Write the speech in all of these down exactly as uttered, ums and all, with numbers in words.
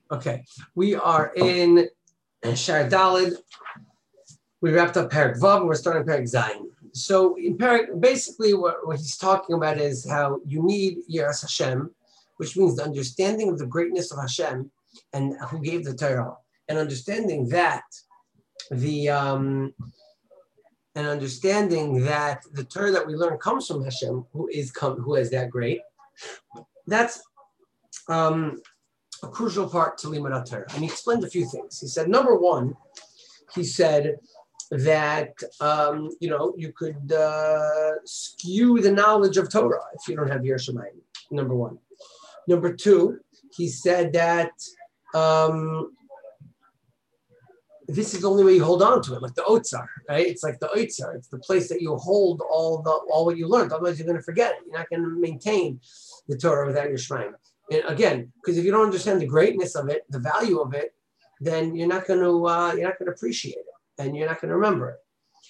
Okay, we are in Shar Dalid. We wrapped up Perek Vav, and we're starting Perek Zayin. So in Perek, basically what, what he's talking about is how you need Yiras Hashem, which means the understanding of the greatness of Hashem and who gave the Torah, and understanding that the um, and understanding that the Torah that we learn comes from Hashem, who is come, who is that great. That's um, a crucial part to Limud Torah. And he explained a few things. He said, number one, he said that, um, you know, you could uh, skew the knowledge of Torah if you don't have Yiras Shamayim, number one. Number two, he said that um, this is the only way you hold on to it, like the Otzar, right? It's like the Otzar. It's the place that you hold all the all what you learned. Otherwise, you're going to forget it. You're not going to maintain the Torah without your Shemaim. And again, because if you don't understand the greatness of it, the value of it, then you're not going to uh, you're not going to appreciate it, and you're not going to remember it.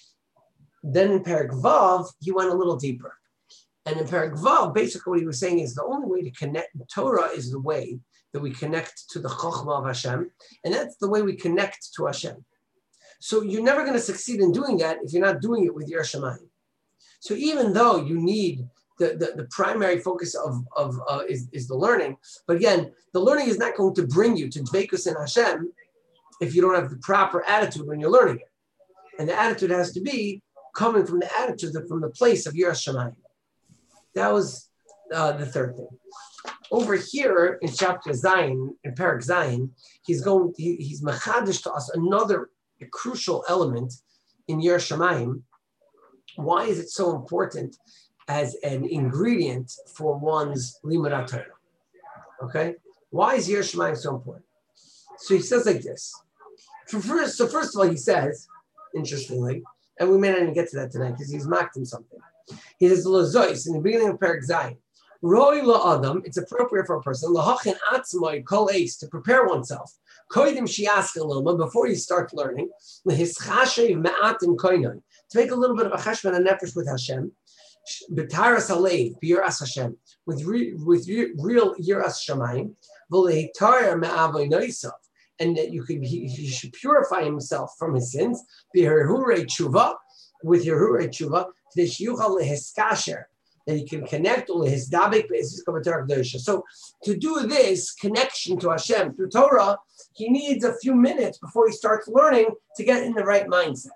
Then in Perek Vav, he went a little deeper, and in Perek Vav, basically what he was saying is the only way to connect Torah is the way that we connect to the Chokhmah of Hashem, and that's the way we connect to Hashem. So you're never going to succeed in doing that if you're not doing it with Yiras Shamayim. So even though you need the, the, the primary focus of, of uh, is, is the learning, but again, the learning is not going to bring you to Dveikus in Hashem if you don't have the proper attitude when you're learning it. And the attitude has to be coming from the attitude, from the place of Yiras Shamayim. That was uh, the third thing. Over here in chapter Zayin, in Perek Zayin, he's going, he, he's machadish to us another crucial element in Yiras Shamayim. Why is it so important as an ingredient for one's Limud Torah? Okay, why is Yiras Shamayim so important? So he says like this. So first, so first of all, he says, interestingly, and we may not even get to that tonight because he's mocked him something. He says, Lozois, in the beginning of Perek Zayin, Roi la'adam, it's appropriate for a person, lahachin atzmai kol ace, to prepare oneself, koidim shiaska lilma, before you start learning, lehischashev ma'atim koinon, to make a little bit of a cheshvan and nefesh with Hashem, b'taras halev, b'yiras Hashem, with, re, with re, real yiras shamayim, v'lehitar ma'avoy noisav, and that you could he, he should purify himself from his sins, b'herhure tshuva, with herhure tshuva, v'shyuchal lehiskasher, that he can connect all his dabik basis. So to do this connection to Hashem through Torah, he needs a few minutes before he starts learning to get in the right mindset.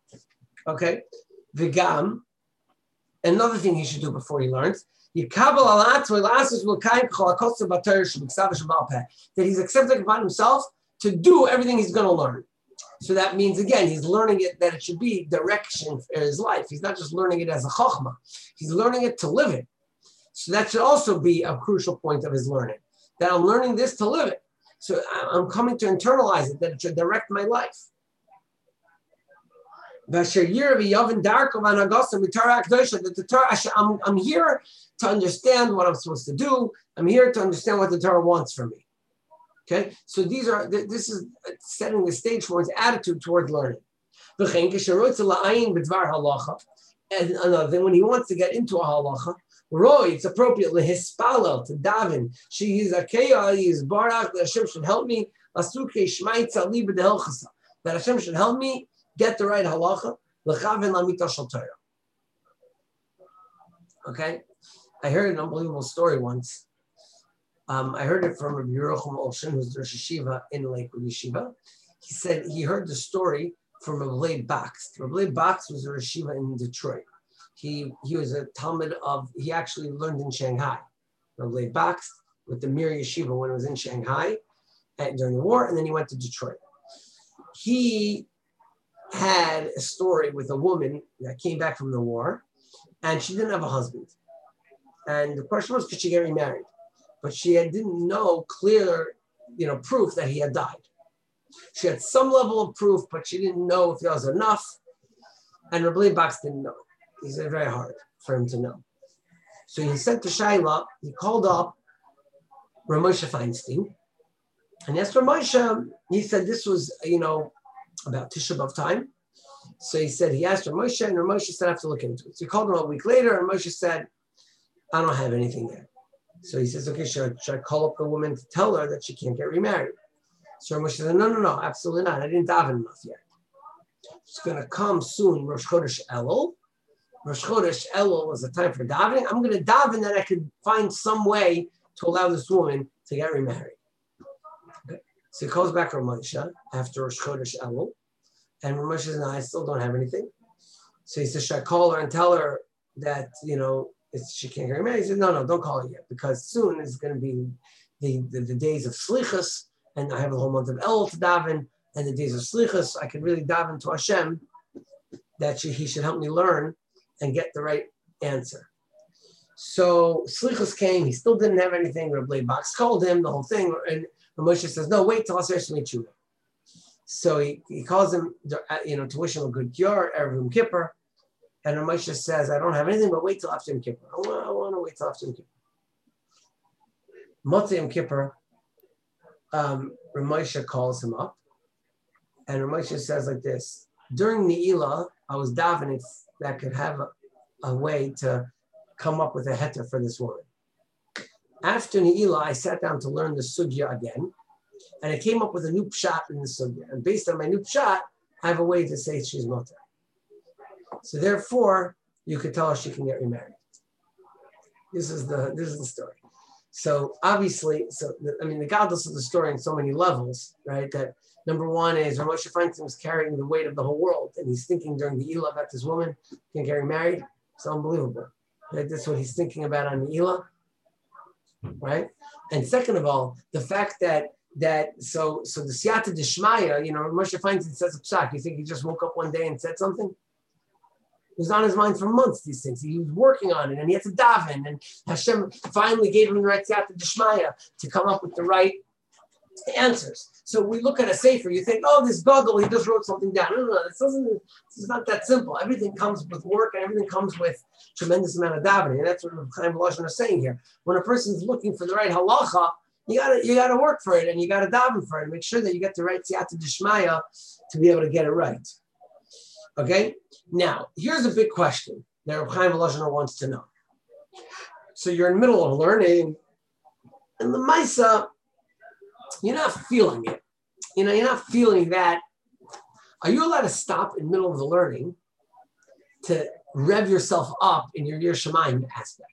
Okay? Vigam, another thing he should do before he learns, that he's accepting upon himself to do everything he's going to learn. So that means, again, he's learning it that it should be direction for his life. He's not just learning it as a chokhmah. He's learning it to live it. So that should also be a crucial point of his learning, that I'm learning this to live it. So I'm coming to internalize it, that it should direct my life. I'm, I'm here to understand what I'm supposed to do. I'm here to understand what the Torah wants from me. Okay, so these are this is setting the stage for his attitude toward learning. And another thing, when he wants to get into a halacha, Roy, it's appropriate lehispalel to daven. She is akeya, he is barak. That Hashem should help me. Asuke shmaitza liba dehelchasa. That Hashem should help me get the right halacha. Lechaven lamita shel Torah. Okay, I heard an unbelievable story once. Um, I heard it from Rabbi Yerucham Olshin, who's the Rosh Yeshiva in Lakewood Yeshiva. He said he heard the story from Rabbi Leib Bakst. Rabbi Leib Bakst was a Rosh Yeshiva in Detroit. He he was a Talmud of, he actually learned in Shanghai. Rabbi Leib Bakst with the Mir Yeshiva when it was in Shanghai at, during the war, and then he went to Detroit. He had a story with a woman that came back from the war, and she didn't have a husband. And the question was, could she get remarried? But she had, didn't know clear, you know, proof that he had died. She had some level of proof, but she didn't know if there was enough. And Rabbi Leib Bakst didn't know. He said very hard for him to know. So he sent to Shaila, he called up Rav Moshe Feinstein. And asked Rav Moshe, he said this was, you know, about Tisha B'Av time. So he said, he asked Rav Moshe, and Rav Moshe said, I have to look into it. So he called him a week later, and Moshe said, I don't have anything there. So he says, okay, should I, should I call up the woman to tell her that she can't get remarried? So Moshe said, no, no, no, absolutely not. I didn't daven enough yet. It's going to come soon, Rosh Chodesh Elul. Rosh Chodesh Elul was a time for davening. I'm going to daven that I could find some way to allow this woman to get remarried. Okay. So he calls back Rav Moshe after Rosh Chodesh Elul. And Rav Moshe says, no, I still don't have anything. So he says, should I call her and tell her that, you know, it's, she can't get remarried? He said, no, no, don't call her yet, because soon is going to be the, the, the days of Shlichus, and I have the whole month of Elul to daven, and the days of Shlichus, I can really daven to Hashem that she, he should help me learn and get the right answer. So Shlichus came, he still didn't have anything. Rabbi Box called him, the whole thing, and Moshe says, no, wait till Asher Shmei Tshuva. So he, he calls him, you know, to wish him a good cure, Erev Yom Kippur, and Moshe says, I don't have anything, but wait till after Yom Kippur. I want, I want to wait till after Yom Kippur. Motzei Yom Kippur, um, Moshe calls him up, and Moshe says like this, during Ne'ilah, I was davening that could have a, a way to come up with a heter for this woman. After Ne'ilah, I sat down to learn the sugya again, and I came up with a new pshat in the sugya. And based on my new pshat, I have a way to say she's moter. So therefore, you could tell her she can get remarried. This is the this is the story. So obviously, so the, I mean, the godless of the story on so many levels, right? That number one is Rav Moshe Feinstein was carrying the weight of the whole world, and he's thinking during the Elah about this woman can get married. It's unbelievable. Right? That's what he's thinking about on the Elah, right? And second of all, the fact that that so so the Siyata Dishmaya, you know, Rav Moshe Feinstein says a psak. You think he just woke up one day and said something? It was on his mind for months, these things. He was working on it, and he had to daven, and Hashem finally gave him the right Siyata Dishmaya to come up with the right answers. So we look at a sefer, you think, oh, this Gadol, he just wrote something down. No, no, no, this doesn't, it's not that simple. Everything comes with work, and everything comes with tremendous amount of davening. And that's what Chaim Volozhin is saying here. When a person's looking for the right halacha, you gotta you gotta work for it, and you gotta daven for it, and make sure that you get the right Siyata Dishmaya to be able to get it right. Okay? Now, here's a big question that Chaim Volozhin wants to know. So you're in the middle of learning, and the Maisa, you're not feeling it. You know, you're not feeling that. Are you allowed to stop in the middle of the learning to rev yourself up in your Yir Shamayim aspect?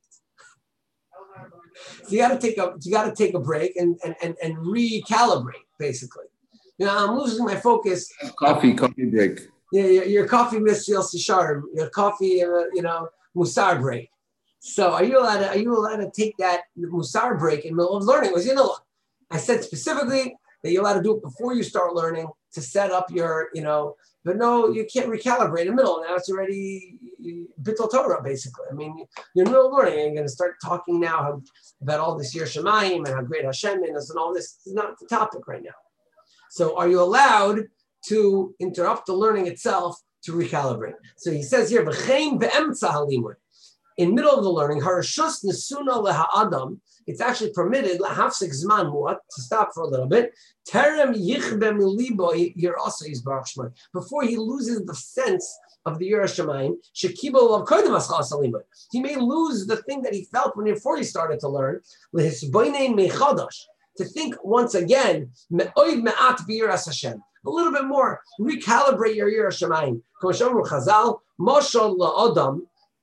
So you got to take a you got to take a break and, and and and recalibrate, basically. You know, I'm losing my focus. Coffee, coffee break. Yeah, your, your coffee miss Yossi Sharm, your coffee, uh, you know, Musar break. So are you allowed to are you allowed to take that Musar break in the middle of learning? Because you know, I said specifically that you're allowed to do it before you start learning to set up your, you know, but no, you can't recalibrate in the middle. Now it's already Bittul Torah, basically. I mean, you're in the middle of learning and you're going to start talking now how, about all this Yir Shamayim and how great Hashem is and all this. This is not the topic right now. So are you allowed to interrupt the learning itself to recalibrate? So he says here, V'chein be'emtza halimud. In middle of the learning, harashus nesuna leha'adam, it's actually permitted lahafsik zman muat, to stop for a little bit. Terem yichbe milibo yirasa yizbarach shmai, before he loses the sense of the Yir Shamayim. Shekibo of kodim aschas halimud. He may lose the thing that he felt when before he started to learn. Lehisboinei mechadash, to think once again. Me'oid me'at b'yiras Hashem. A little bit more. Recalibrate your Yir Shamayim. Koshamru Chazal mashal la'adam.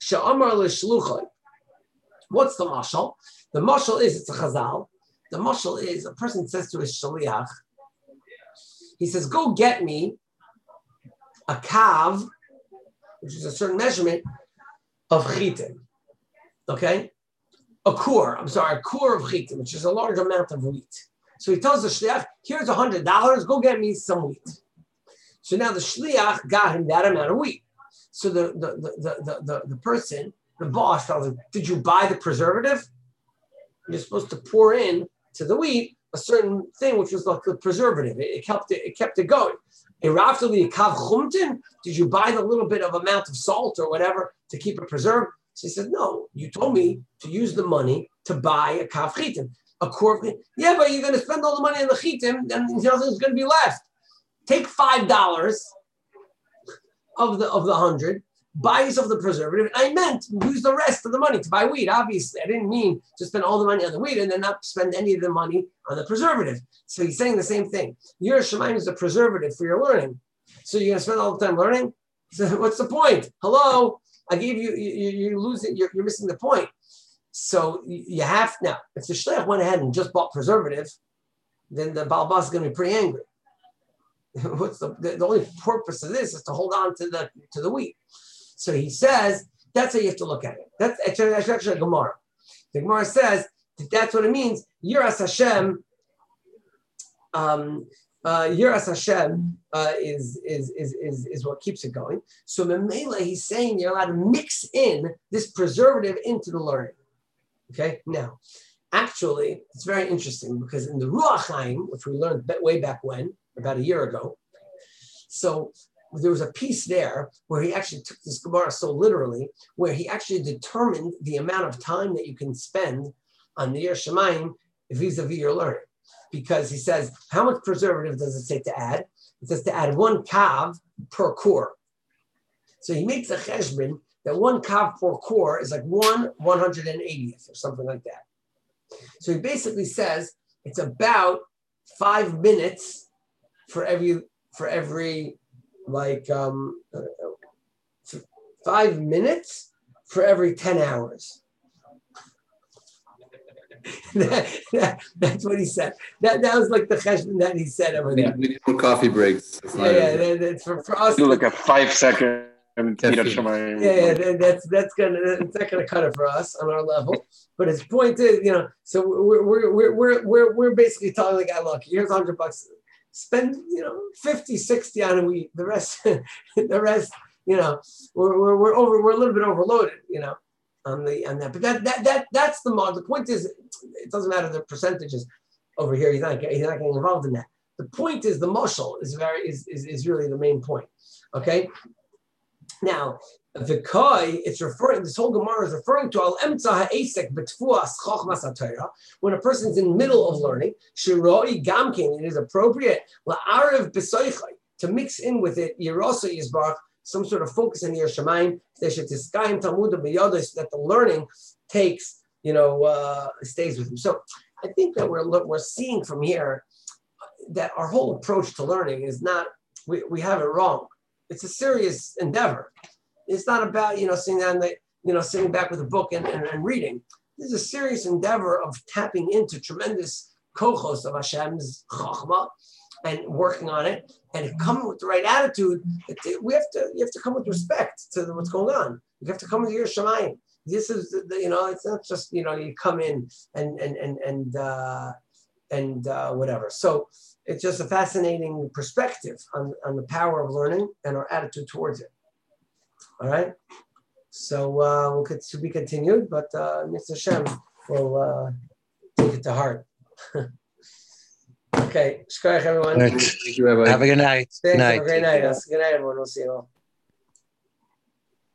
What's the mashal? The mashal is, it's a chazal. The mashal is, a person says to his shaliach, he says, go get me a kav, which is a certain measurement of chitim. Okay? A kur, I'm sorry, a kur of chitim, which is a large amount of wheat. So he tells the shliach, here's one hundred dollars, go get me some wheat. So now the shliach got him that amount of wheat. So the the, the, the, the, the person, the boss tells him, did you buy the preservative? You're supposed to pour in to the wheat a certain thing, which was like the preservative. It, it kept it, it kept it going. Did you buy the little bit of amount of salt or whatever to keep it preserved? So he said, no, you told me to use the money to buy a kav chitim. A core, yeah, but you're going to spend all the money on the chitim and nothing's going to be left. Take five dollars of the of the hundred, buy yourself the preservative. And I meant use the rest of the money to buy weed. Obviously, I didn't mean to spend all the money on the weed and then not spend any of the money on the preservative. So he's saying the same thing. Your Shemayim is a preservative for your learning. So you're going to spend all the time learning? So what's the point? Hello? I gave you, you, you lose it, you're, you're missing the point. So you have, now, if the shliach went ahead and just bought preservative, then the Baal Bas is going to be pretty angry. What's the, the, the only purpose of this is to hold on to the to the wheat. So he says, that's how you have to look at it. That's actually, that's actually a Gemara. The Gemara says that that's what it means. Yiras Hashem, um, uh, Yiras Hashem uh, is, is, is, is, is what keeps it going. So Memela, he's saying you're allowed to mix in this preservative into the learning. Okay, now, actually, it's very interesting because in the Ruach Chaim, which we learned way back when, about a year ago, so there was a piece there where he actually took this Gemara so literally, where he actually determined the amount of time that you can spend on the Yiras Shamayim vis-a-vis your learning. Because he says, how much preservative does it say to add? It says to add one kav per core. So he makes a cheshbon that one kav per core is like one one hundred eightieth or something like that. So he basically says it's about five minutes for every, for every like um, five minutes for every ten hours. that, that, that's what he said. That that was like the cheshbon that he said over there. We need more coffee breaks. Yeah, yeah, that, that's for, for us. Do like a five second. Yeah, yeah, that's that's gonna it's not gonna cut it for us on our level. But his point is, you know, so we're we're we're we're we're, we're basically telling the guy, look, here's a hundred bucks. Spend, you know, fifty, sixty on a week. The rest, the rest, you know, we're, we're, we're over, we're a little bit overloaded, you know, on the, on that. But that, that, that, that's the model. The point is, it doesn't matter the percentages over here. He's not, he's not getting involved in that. The point is the mushal is very, is, is, is really the main point. Okay. Now, the koi, it's referring, this whole Gemara is referring to al emtza ha'esek betfuas chochmas ha'torah, when a person's in the middle of learning, shiroi gamkin, it is appropriate, la'arev b'soichai, to mix in with it, yirosa yizbarach, some sort of focus in Yiras Shamayim, she'tiskayim talmuda b'yodos, that the learning takes, you know, uh, stays with him. So I think that we're, we're seeing from here that our whole approach to learning is not, we, we have it wrong. It's a serious endeavor. It's not about, you know, sitting down, the, you know, sitting back with a book and, and, and reading. This is a serious endeavor of tapping into tremendous kochos of Hashem's chachma and working on it and coming with the right attitude. We have to, you have to come with respect to what's going on. You have to come with your Shemayim. This is, the, you know, it's not just, you know, you come in and and and and uh, and uh, whatever. So it's just a fascinating perspective on, on the power of learning and our attitude towards it. All right. So uh, we'll get to be continued, but uh, Mister Hashem will uh, take it to heart. Okay. Shkoyach, everyone. Thank you, Rabbi. Have a good night. Thanks. Night. Have a great night. Good night, everyone. We'll see you all.